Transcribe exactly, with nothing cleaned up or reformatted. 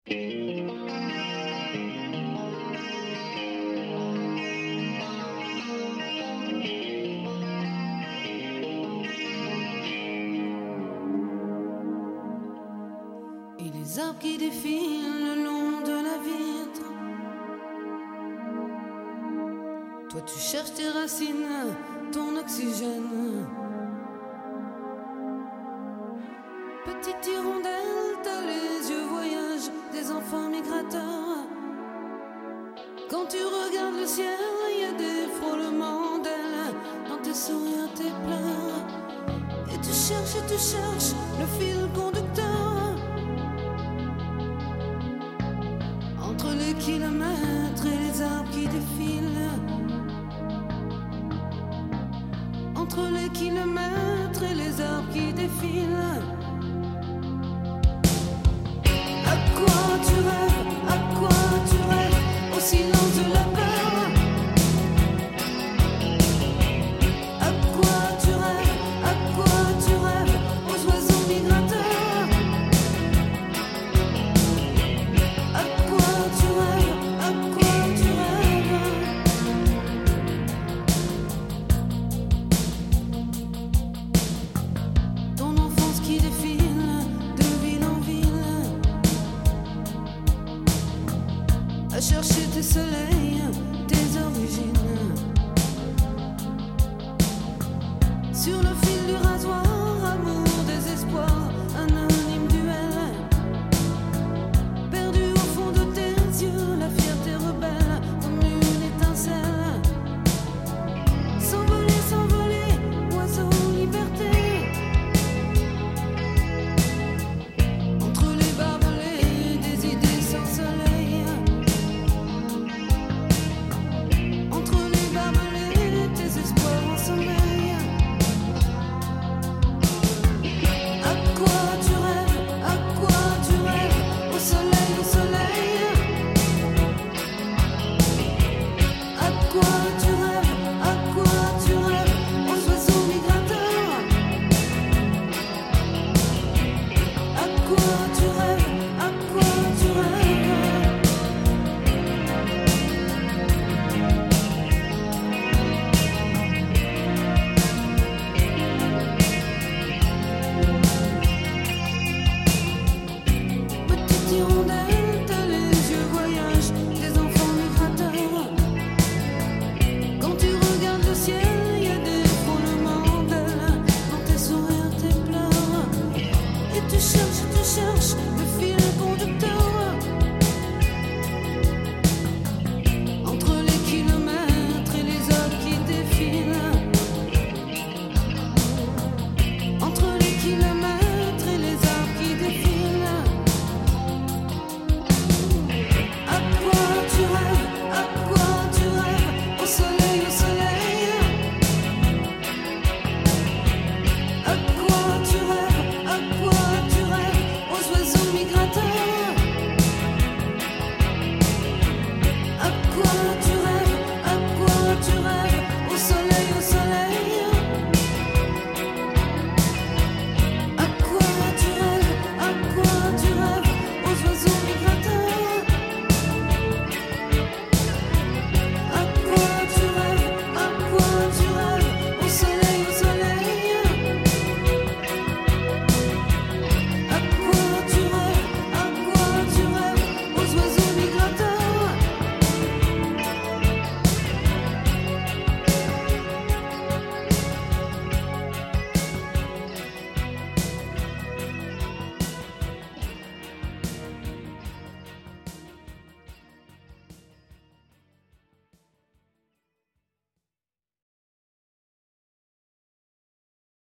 Et les arbres qui défilent le long de la vitre. Toi tu cherches tes racines, ton oxygène. Petite hirondelle, t'as les yeux voyagent des enfants migrateurs. Quand tu regardes le ciel, il y a des frôlements d'ailes dans tes sourires, tes pleurs. Et tu cherches et tu cherches le fil conducteur. Entre les kilomètres et les arbres qui défilent. Entre les kilomètres et les arbres qui défilent. À quoi tu rêves? À quoi tu rêves? Au silence de la peur. À quoi tu rêves? À quoi tu rêves? Aux oiseaux migrateurs. À quoi tu rêves? À quoi tu rêves? Ton enfance qui défile de ville en ville. À chercher tes soleils, tes origines. Sur le fil du rasoir, amour, désespoir, anonyme duel. Perdu au fond de tes yeux, la fierté rebelle comme une étincelle. S'envoler, s'envoler, oiseau, liberté. Entre les barbelés, des idées sans soleil. Entre les barbelés, tes espoirs en sommeil. À quoi tu rêves? À quoi tu rêves? Au soleil, au soleil. À quoi tu rêves? À quoi tu rêves? Aux oiseaux migrateurs. À quoi tu rêves? À quoi tu rêves? Petite hirondelle.